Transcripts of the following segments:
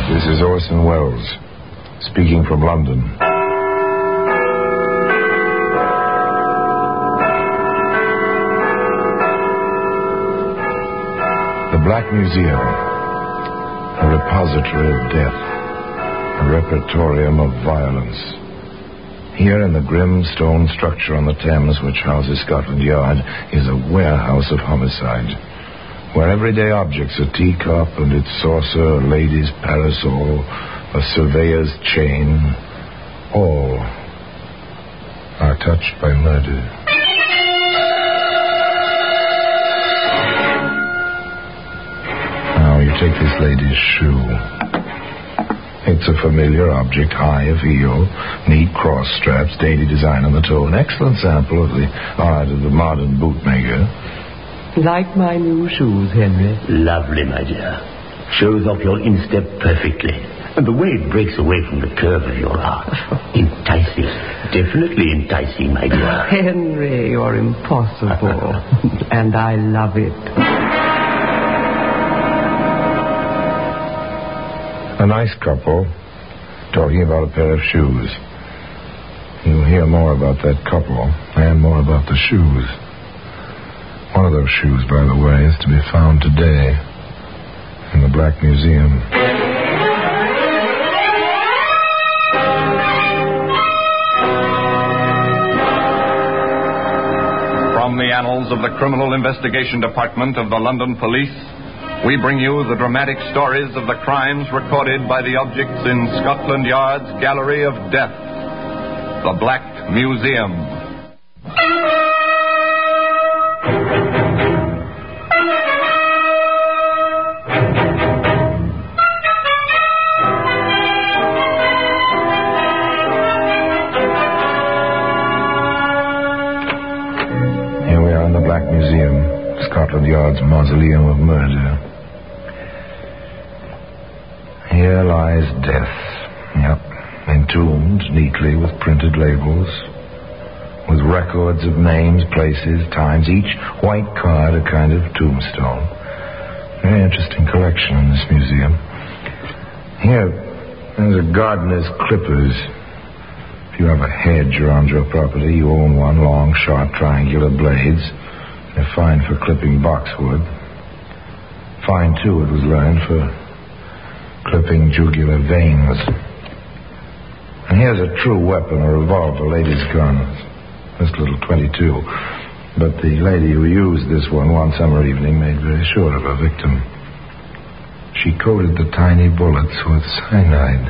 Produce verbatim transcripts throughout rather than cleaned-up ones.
This is Orson Welles, speaking from London. The Black Museum, a repository of death, a repertorium of violence. Here in the grim stone structure on the Thames which houses Scotland Yard is a warehouse of homicide, where everyday objects, a teacup and its saucer, a lady's parasol, a surveyor's chain, all are touched by murder. Now you take this lady's shoe. It's a familiar object, high of heel, neat cross straps, dainty design on the toe. An excellent sample of the art of the modern bootmaker. Like my new shoes, Henry? Lovely, my dear. Shows off your instep perfectly. And the way it breaks away from the curve of your arch. Enticing. Definitely enticing, my dear. Henry, you're impossible. And I love it. A nice couple talking about a pair of shoes. You'll hear more about that couple and more about the shoes. One of those shoes, by the way, is to be found today in the Black Museum. From the annals of the Criminal Investigation Department of the London Police, we bring you the dramatic stories of the crimes recorded by the objects in Scotland Yard's Gallery of Death, the Black Museum. Here we are in the Black Museum, Scotland Yard's mausoleum of murder. Here lies death. Yep. Entombed neatly with printed labels, with records of names, places, times, each white card a kind of tombstone. Very interesting collection in this museum. Here, there's a gardener's clippers. If you have a hedge around your property, you own one, long, sharp, triangular blades. They're fine for clipping boxwood. Fine, too, it was learned, for clipping jugular veins. And here's a true weapon, a revolver, lady's gun. This little twenty-two. But the lady who used this one one summer evening made very sure of her victim. She coated the tiny bullets with cyanide.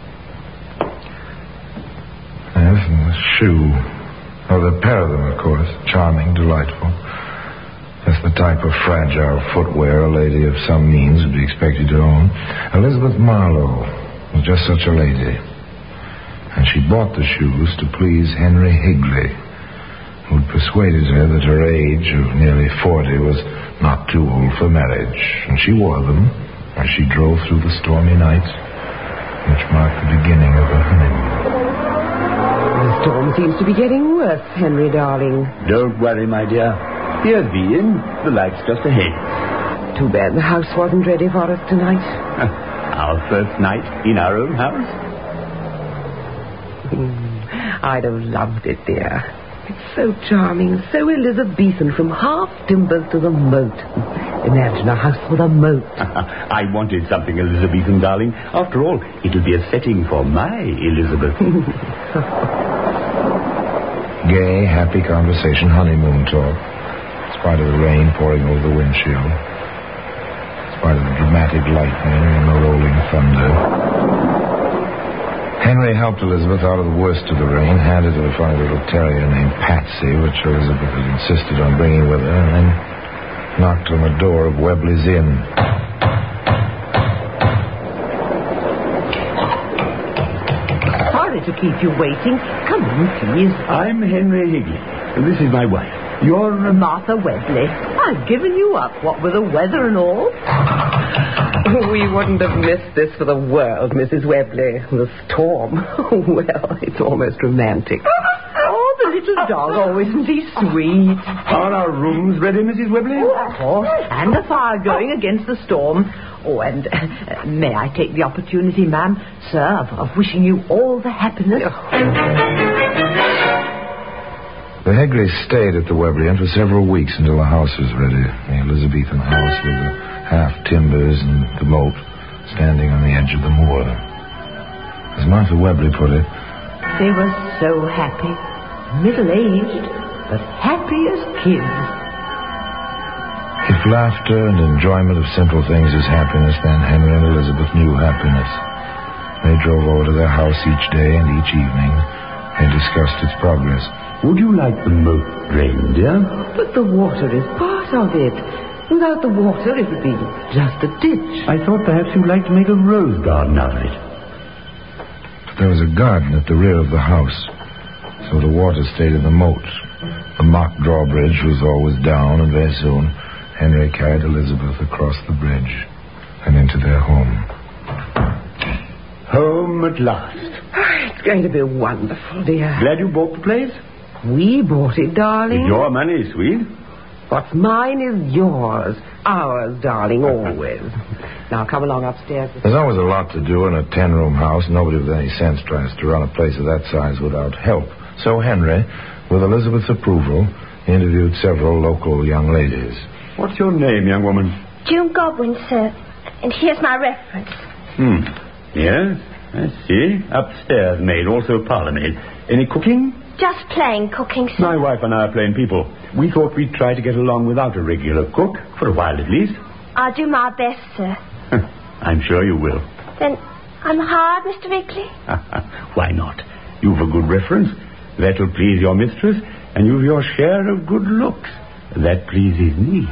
Yes, and the shoe. Oh, the pair of them, of course. Charming, delightful. That's the type of fragile footwear a lady of some means would be expected to own. Elizabeth Marlowe was just such a lady. And she bought the shoes to please Henry Higley, who had persuaded her that her age of nearly forty was not too old for marriage. And she wore them as she drove through the stormy night, which marked the beginning of her honeymoon. The storm seems to be getting worse, Henry, darling. Don't worry, my dear. Here's the inn. The light's just ahead. Too bad the house wasn't ready for us tonight. Our first night in our own house? Mm, I'd have loved it, dear. It's so charming, so Elizabethan, from half timbers to the moat. Imagine a house with a moat. I wanted something Elizabethan, darling. After all, it'll be a setting for my Elizabeth. Gay, happy conversation, honeymoon talk. In spite of the rain pouring over the windshield. In spite of the dramatic lightning and the rolling thunder. Henry helped Elizabeth out of the worst of the rain, handed her a funny little terrier named Patsy, which Elizabeth had insisted on bringing with her, and then knocked on the door of Webley's Inn. Sorry to keep you waiting. Come in, please. I'm Henry Higley, and this is my wife. You're Martha Webley. I've given you up, what with the weather and all. We wouldn't have missed this for the world, Missus Webley. The storm. Well, it's almost romantic. Oh, the little dog. Oh, isn't he sweet? Are our rooms ready, Missus Webley? Oh, of course. And the fire going against the storm. Oh, and uh, may I take the opportunity, ma'am, sir, of, of wishing you all the happiness? The Hegleys stayed at the Webleyant for several weeks until the house was ready. The Elizabethan house with the half timbers and the moat standing on the edge of the moor. As Martha Webley put it, they were so happy, middle-aged, but happy as kids. If laughter and enjoyment of simple things is happiness, then Henry and Elizabeth knew happiness. They drove over to their house each day and each evening. They discussed its progress. Would you like the moat drained, dear? But the water is part of it. Without the water, it would be just a ditch. I thought perhaps you'd like to make a rose garden out of it. But there was a garden at the rear of the house, so the water stayed in the moat. The mock drawbridge was always down, and very soon Henry carried Elizabeth across the bridge and into their home. Home at last. It's going to be wonderful, dear. Glad you bought the place? We bought it, darling. With your money, sweet. What's mine is yours. Ours, darling, always. Now, come along upstairs. There's always a lot to do in a ten-room house. Nobody with any sense tries to run a place of that size without help. So Henry, with Elizabeth's approval, interviewed several local young ladies. What's your name, young woman? June Godwin, sir. And here's my reference. Hmm. Yes, I see. Upstairs maid, also parlour maid. Any cooking? Just plain cooking, sir. My wife and I are plain people. We thought we'd try to get along without a regular cook, for a while at least. I'll do my best, sir. I'm sure you will. Then I'm hard, Mister Wrigley? Why not? You've a good reference. That'll please your mistress, and you've your share of good looks. That pleases me.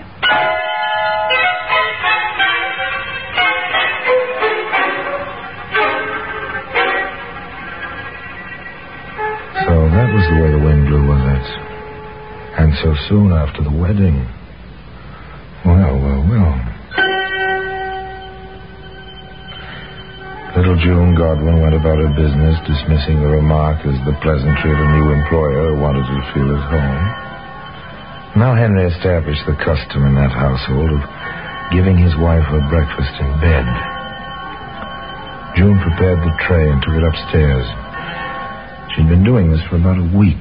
So that was the way the wind blew, was it? And so soon after the wedding. Well, well, well. Little June Godwin went about her business, dismissing the remark as the pleasantry of a new employer who wanted her to feel at home. Now Henry established the custom in that household of giving his wife her breakfast in bed. June prepared the tray and took it upstairs. She'd been doing this for about a week.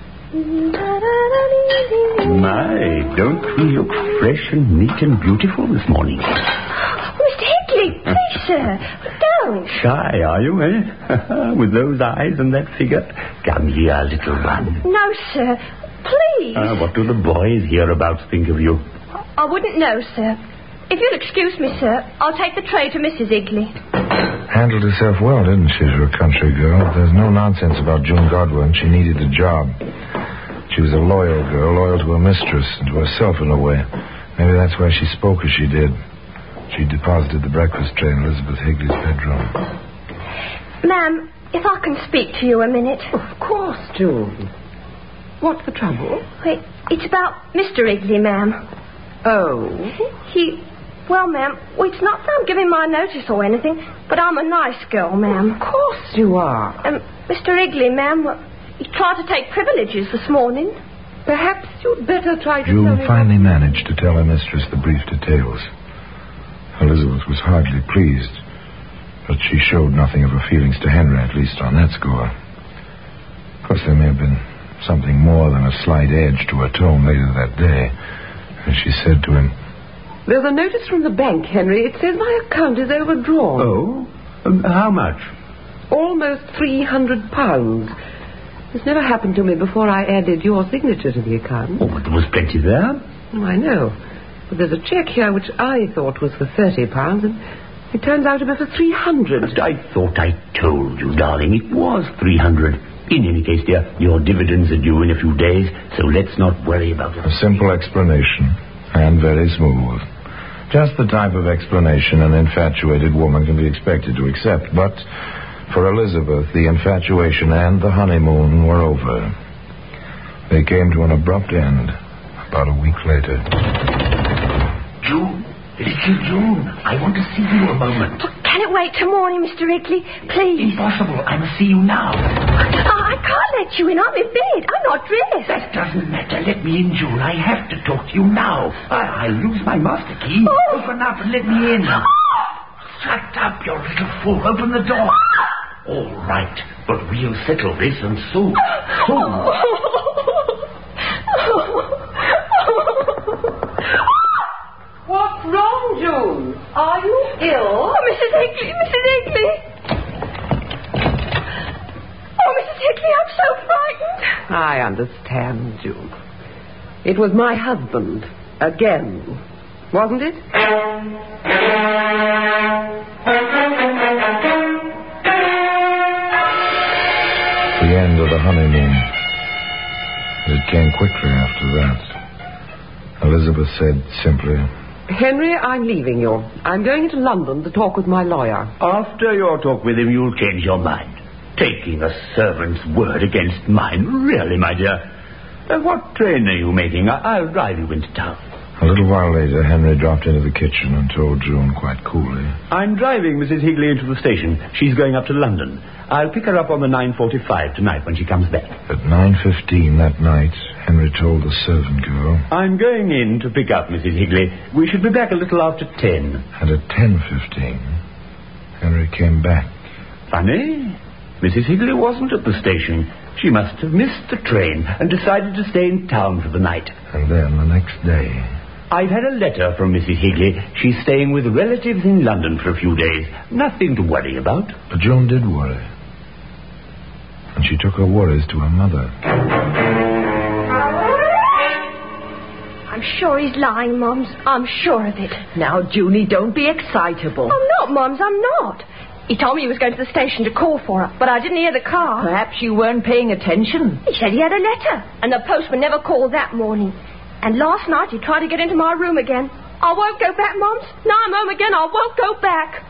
My, don't we look fresh and neat and beautiful this morning? Mister Hickley, please, sir, don't. Shy, are you, eh? With those eyes and that figure? Come here, little one. No, sir. Please. Uh, what do the boys hereabouts think of you? I wouldn't know, sir. If you'll excuse me, sir, I'll take the tray to Missus Higley. Handled herself well, didn't she, for a country girl? There's no nonsense about June Godwin. She needed a job. She was a loyal girl, loyal to her mistress and to herself in a way. Maybe that's why she spoke as she did. She deposited the breakfast tray in Elizabeth Higley's bedroom. Ma'am, if I can speak to you a minute. Of course, June. What's the trouble? Wait, it's about Mister Higley, ma'am. Oh? He... Well, ma'am, well, it's not that I'm giving my notice or anything, but I'm a nice girl, ma'am. Of course you are. Um, Mister Higley, ma'am, well, he tried to take privileges this morning. Perhaps you'd better try to June tell me finally managed to tell her mistress the brief details. Elizabeth was hardly pleased, but she showed nothing of her feelings to Henry, at least on that score. Of course, there may have been something more than a slight edge to her tone later that day, and she said to him, There's a notice from the bank, Henry. It says my account is overdrawn. Oh? Um, how much? Almost three hundred pounds. This never happened to me before I added your signature to the account. Oh, but there was plenty there. Oh, I know. But there's a cheque here which I thought was for thirty pounds, and it turns out to be for three hundred. But I thought I told you, darling, it was three hundred. In any case, dear, your dividends are due in a few days, so let's not worry about it. A simple explanation, and very smooth. Just the type of explanation an infatuated woman can be expected to accept. But for Elizabeth, the infatuation and the honeymoon were over. They came to an abrupt end about a week later. June, little June, I want to see you a moment. Well, Can it wait till morning, Mister Higley? Please. Impossible. I must see you now. Oh, I can't let you in. I'm in bed. I'm not dressed. That doesn't matter. Let me in, June. I have to talk to you now. I- I'll lose my master key. Oh. Open up and let me in. Shut up, you little fool. Open the door. All right, but we'll settle this and soon. Soon. What's wrong, June? Are you ill? Oh, Missus Higley, Missus Higley. Oh, Missus Higley, I'm so frightened. I understand, June. It was my husband. Again. Wasn't it? The end of the honeymoon. It came quickly after that. Elizabeth said simply, Henry, I'm leaving you. I'm going to London to talk with my lawyer. After your talk with him, you'll change your mind. Taking a servant's word against mine. Really, my dear. Uh, what train are you making? I- I'll drive you into town. A little while later, Henry dropped into the kitchen and told June quite coolly, I'm driving Missus Higley into the station. She's going up to London. I'll pick her up on the nine forty-five tonight when she comes back. At nine fifteen that night, Henry told the servant girl, I'm going in to pick up Missus Higley. We should be back a little after ten. and at ten fifteen, Henry came back. Funny. Missus Higley wasn't at the station. She must have missed the train and decided to stay in town for the night. And then the next day, I've had a letter from Missus Higley. She's staying with relatives in London for a few days. Nothing to worry about. but June did worry. And she took her worries to her mother. I'm sure he's lying, Mums. I'm sure of it. Now, Junie, don't be excitable. I'm not, Mums. I'm not. He told me he was going to the station to call for her, but I didn't hear the car. Perhaps you weren't paying attention. He said he had a letter, and the postman never called that morning. And last night he tried to get into my room again. I won't go back, Mums. Now I'm home again, I won't go back.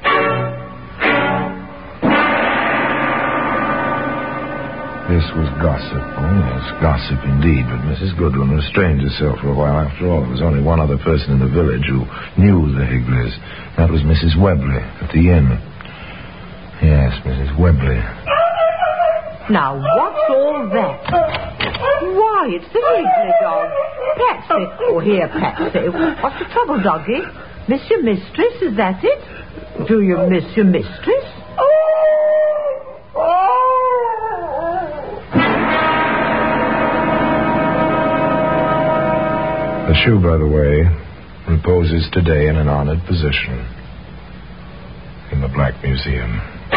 This was gossip. Oh, yes, gossip indeed. But Missus Goodwin restrained herself for a while. After all, there was only one other person in the village who knew the Higleys. That was Missus Webley at the inn. Yes, Missus Webley. Now, what's all that? Why, it's the Higley dog. Patsy. Oh, here, Patsy. What's the trouble, doggy? Miss your mistress, is that it? Do you miss your mistress? The shoe, by the way, reposes today in an honored position in the Black Museum.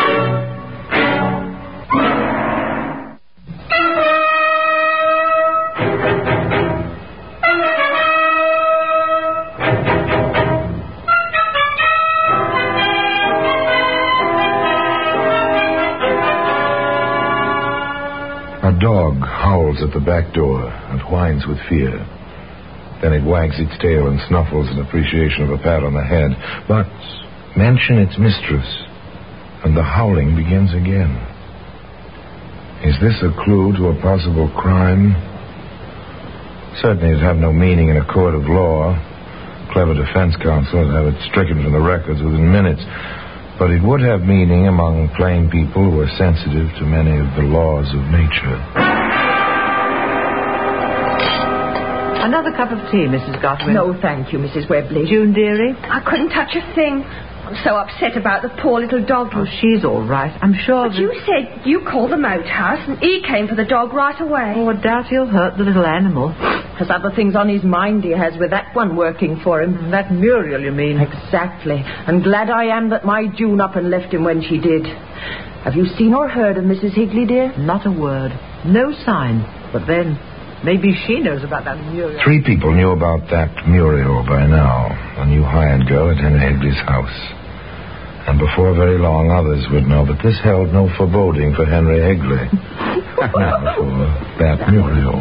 A dog howls at the back door and whines with fear. Then it wags its tail and snuffles in appreciation of a pat on the head. But mention its mistress, and the howling begins again. Is this a clue to a possible crime? Certainly it'd have no meaning in a court of law. Clever defense counsel would have it stricken from the records within minutes. But it would have meaning among plain people who are sensitive to many of the laws of nature. Another cup of tea, Missus Godwin. No, thank you, Missus Webley. June, dearie? I couldn't touch a thing. I'm so upset about the poor little dog. Oh, she's all right. I'm sure But that... you said you called the moat house, and he came for the dog right away. Oh, I doubt he'll hurt the little animal. Has other things on his mind he has with that one working for him. That Muriel, you mean? Exactly. And glad I am that my June up and left him when she did. Have you seen or heard of Missus Higley, dear? Not a word. No sign. But then, maybe she knows about that Muriel. Three people knew about that Muriel by now. A new hired girl at Henry Higley's house. And before very long, others would know. But this held no foreboding for Henry Higley. Now for that Muriel.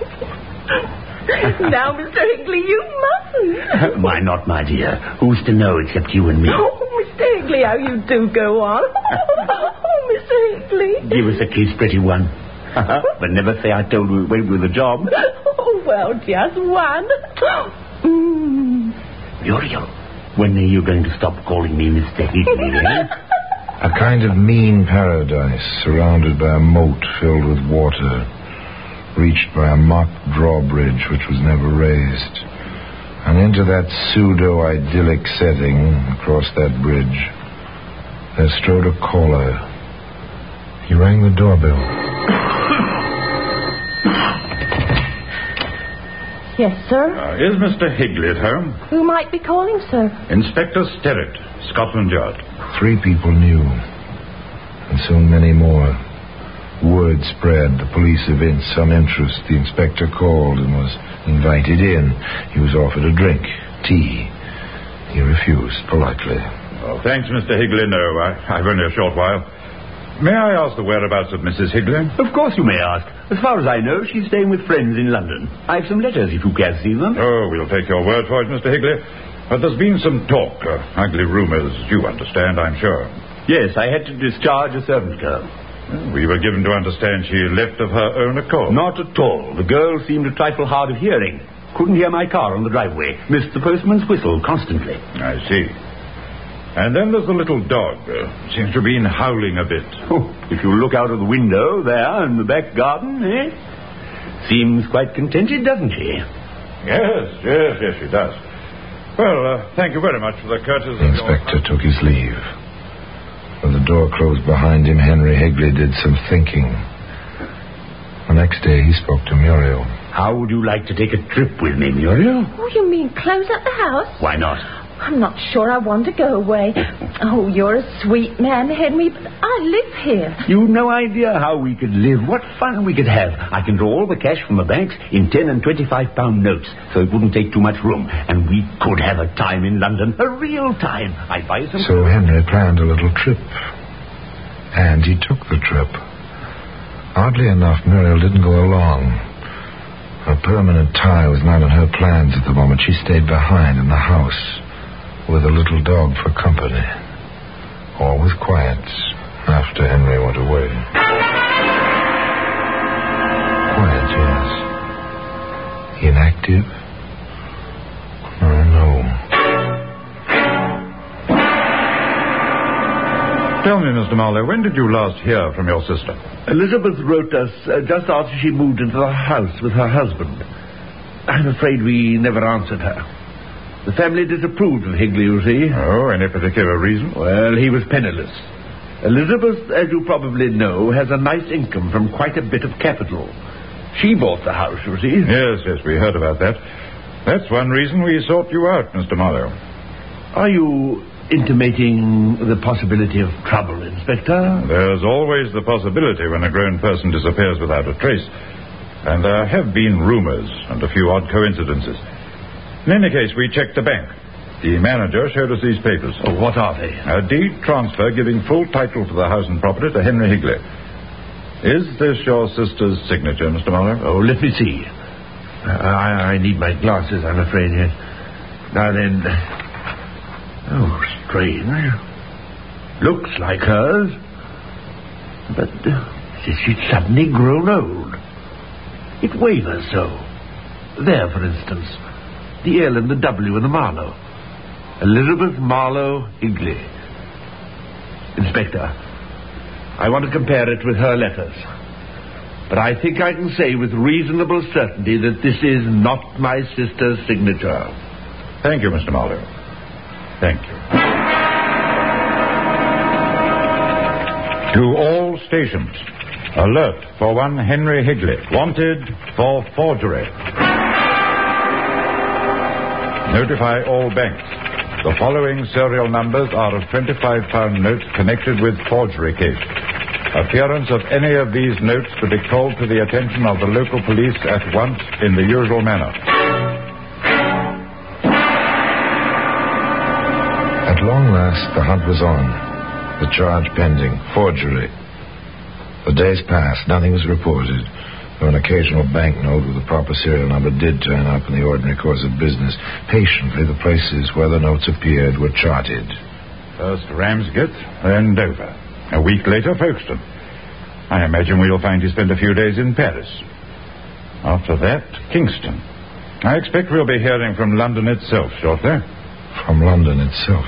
Now, Mister Higley, you mustn't. Why not, my dear? Who's to know except you and me? Oh, Mister Higley, how you do go on. Oh, Mister Higley. Give us a kiss, pretty one. But never say I told you it went with the job. Oh, well, just one. Mm. Muriel, When are you going to stop calling me Mister Higley, eh? A kind of mean paradise, surrounded by a moat filled with water, reached by a mock drawbridge which was never raised. And into that pseudo-idyllic setting, across that bridge, there strode a caller. He rang the doorbell. Yes, sir? Uh, is Mister Higley at home? Who might be calling, sir? Inspector Sterrett, Scotland Yard. Three people knew, and soon many more. Word spread. The police evinced some interest. The inspector called and was invited in. He was offered a drink, tea. He refused politely. Oh, thanks, Mister Higley. No, I, I've only a short while. May I ask the whereabouts of Missus Higley? Of course you may ask. As far as I know, she's staying with friends in London. I have some letters if you can see them. Oh, we'll take your word for it, Mister Higley. But there's been some talk, uh, ugly rumours, you understand, I'm sure. Yes, I had to discharge a servant girl. We were given to understand she left of her own accord. Not at all. The girl seemed a trifle hard of hearing. Couldn't hear my car on the driveway. Missed the postman's whistle constantly. I see. And then there's the little dog. Uh, seems to have been howling a bit. Oh, if you look out of the window there in the back garden, eh? Seems quite contented, doesn't she? Yes, yes, yes, she does. Well, uh, thank you very much for the courtesy. The inspector took his leave. When the door closed behind him, Henry Higley did some thinking. The next day, he spoke to Muriel. How would you like to take a trip with me, Muriel? Oh, you mean close up the house? Why not? I'm not sure I want to go away. Oh, you're a sweet man, Henry, but I live here. You've no idea how we could live, what fun we could have. I can draw all the cash from the banks in ten and twenty-five pound notes, so it wouldn't take too much room. And we could have a time in London, a real time. I'd buy some... So Henry planned a little trip. And he took the trip. Oddly enough, Muriel didn't go along. Her permanent tie was not in her plans at the moment. She stayed behind in the house with a little dog for company. All was quiet after Henry went away. Quiet, yes. Inactive? Oh, no. Tell me, Mister Marlowe, when did you last hear from your sister? Elizabeth wrote us uh, just after she moved into the house with her husband. I'm afraid we never answered her. The family disapproved of Higley, you see. Oh, any particular reason? Well, he was penniless. Elizabeth, as you probably know, has a nice income from quite a bit of capital. She bought the house, you see. Yes, yes, we heard about that. That's one reason we sought you out, Mister Marlowe. Are you intimating the possibility of trouble, Inspector? There's always the possibility when a grown person disappears without a trace. And there have been rumors and a few odd coincidences. In any case, we checked the bank. The manager showed us these papers. Oh, what are they? A deed transfer giving full title to the house and property to Henry Higley. Is this your sister's signature, Mister Marlowe? Oh, let me see. I, I need my glasses, I'm afraid. Now then... Oh, strange. Looks like hers. But uh, she's suddenly grown old. It wavers so. There, for instance. The L and the W and the Marlowe. Elizabeth Marlowe Higley. Inspector, I want to compare it with her letters. But I think I can say with reasonable certainty that this is not my sister's signature. Thank you, Mister Marlowe. Thank you. To all stations, alert for one Henry Higley, wanted for forgery. Notify all banks. The following serial numbers are of twenty-five pound notes connected with forgery case. Appearance of any of these notes to be called to the attention of the local police at once in the usual manner. At long last, the hunt was on. The charge pending. Forgery. The days passed. Nothing was reported. Though an occasional banknote with a proper serial number did turn up in the ordinary course of business. Patiently, the places where the notes appeared were charted. First Ramsgate, then Dover. A week later, Folkestone. I imagine we'll find he spent a few days in Paris. After that, Kingston. I expect we'll be hearing from London itself shortly. from London itself.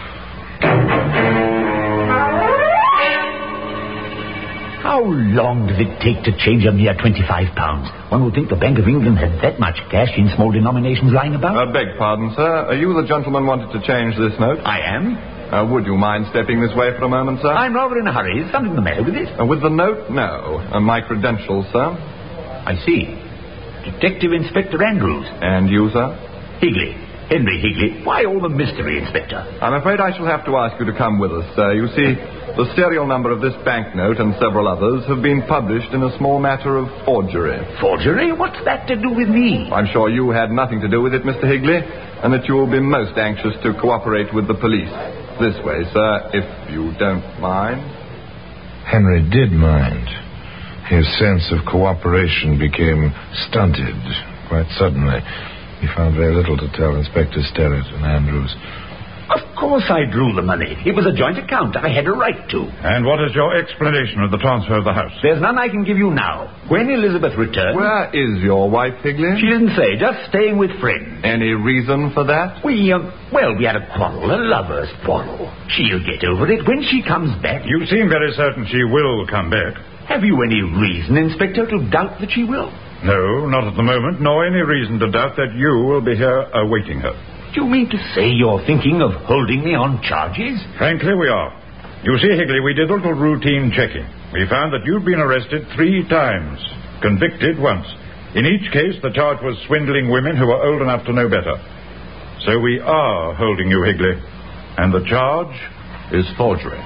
How long does it take to change a mere twenty-five pounds? One would think the Bank of England had that much cash in small denominations lying about. I beg pardon, sir. Are you the gentleman wanted to change this note? I am. Uh, would you mind stepping this way for a moment, sir? I'm rather in a hurry. Is something the matter with it? Uh, with the note? No. Uh, my credentials, sir. I see. Detective Inspector Andrews. And you, sir? Higley. Henry Higley. Why all the mystery, Inspector? I'm afraid I shall have to ask you to come with us, sir. You see, the serial number of this banknote and several others have been published in a small matter of forgery. Forgery? What's that to do with me? I'm sure you had nothing to do with it, Mister Higley, and that you will be most anxious to cooperate with the police. This way, sir, if you don't mind. Henry did mind. His sense of cooperation became stunted quite suddenly. He found very little to tell Inspector Sterrett and Andrews. Of course I drew the money. It was a joint account. I had a right to. And what is your explanation of the transfer of the house? There's none I can give you now. When Elizabeth returns... Where is your wife, Higley? She didn't say. Just staying with friends. Any reason for that? We, uh, well, we had a quarrel, a lover's quarrel. She'll get over it when she comes back. You seem very certain she will come back. Have you any reason, Inspector, to doubt that she will? No, not at the moment, nor any reason to doubt that you will be here awaiting her. Do you mean to say you're thinking of holding me on charges? Frankly, we are. You see, Higley, we did a little routine checking. We found that you'd been arrested three times, convicted once. In each case, the charge was swindling women who were old enough to know better. So we are holding you, Higley. And the charge is forgery.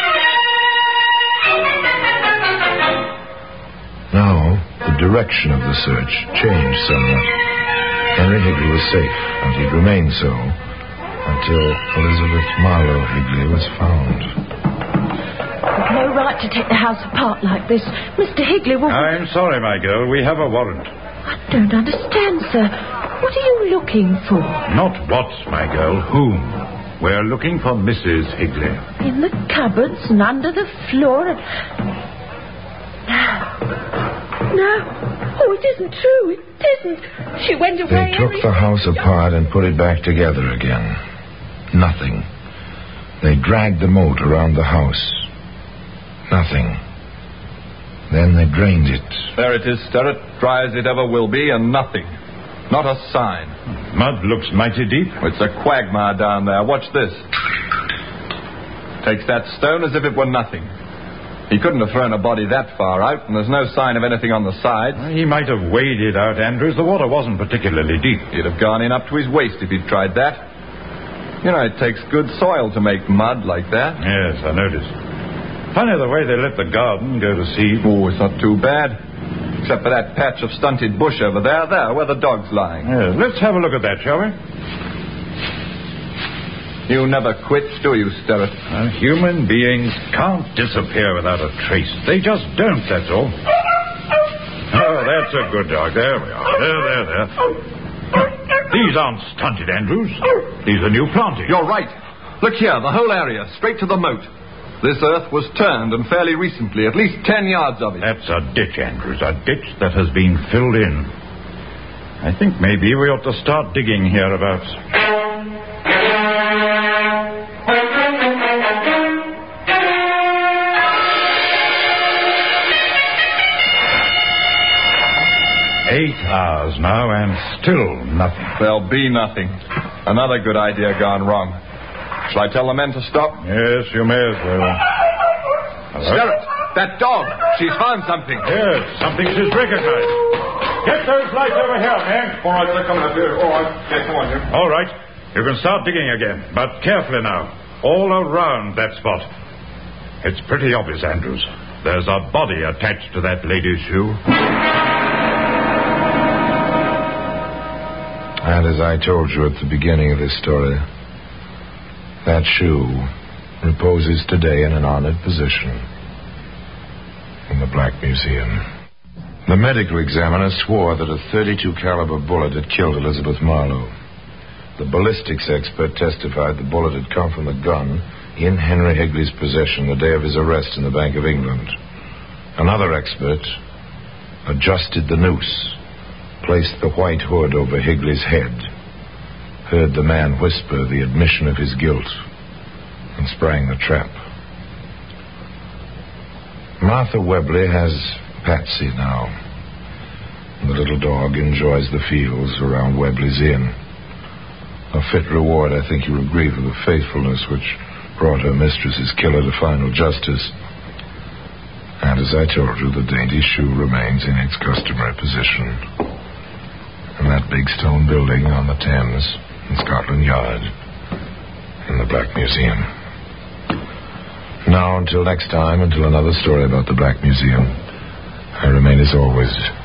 Now, the direction of the search changed somewhat. Henry Higley was safe, and he'd remain so until Elizabeth Marlowe Higley was found. We've no right to take the house apart like this. Mister Higley will... I'm sorry, my girl. We have a warrant. I don't understand, sir. What are you looking for? Not what, my girl. Whom? We're looking for Missus Higley. In the cupboards and under the floor and... No. No. Oh, it isn't true. It isn't. She went away. They took the house apart and put it back together again. Nothing. They dragged the moat around the house. Nothing. Then they drained it. There it is, Sterrett. Dry as it ever will be, and nothing. Not a sign. Mud looks mighty deep. It's a quagmire down there. Watch this. Takes that stone as if it were nothing. He couldn't have thrown a body that far out, and there's no sign of anything on the sides. He might have waded out, Andrews. The water wasn't particularly deep. He'd have gone in up to his waist if he'd tried that. You know, it takes good soil to make mud like that. Yes, I noticed. Funny the way they let the garden go to seed. Oh, it's not too bad. Except for that patch of stunted bush over there, there, where the dog's lying. Yes, let's have a look at that, shall we? You never quit, do you, Sterrett? Uh, human beings can't disappear without a trace. They just don't, that's all. Oh, that's a good dog. There we are. There, there, there. These aren't stunted, Andrews. These are new plantings. You're right. Look here, the whole area, straight to the moat. This earth was turned, and fairly recently, at least ten yards of it. That's a ditch, Andrews, a ditch that has been filled in. I think maybe we ought to start digging hereabouts. Eight hours now, and still nothing. There'll be nothing. Another good idea gone wrong. Shall I tell the men to stop? Yes, you may as well. Sterrett, that dog. She's found something. Yes, something she's recognized. Get those lights over here, man. All right, they're coming up here. All right, okay, come on, here. All right. You can start digging again, but carefully now. All around that spot. It's pretty obvious, Andrews. There's a body attached to that lady's shoe. And as I told you at the beginning of this story, that shoe reposes today in an honored position in the Black Museum. The medical examiner swore that a thirty-two caliber bullet had killed Elizabeth Marlowe. The ballistics expert testified the bullet had come from the gun in Henry Higley's possession the day of his arrest in the Bank of England. Another expert adjusted the noose, placed the white hood over Higley's head, heard the man whisper the admission of his guilt and sprang the trap. Martha Webley has Patsy now. The little dog enjoys the fields around Webley's Inn. A fit reward, I think you agree, for the faithfulness which brought her mistress's killer to final justice. And as I told you, the dainty shoe remains in its customary position in that big stone building on the Thames in Scotland Yard in the Black Museum. Now, until next time, until another story about the Black Museum, I remain as always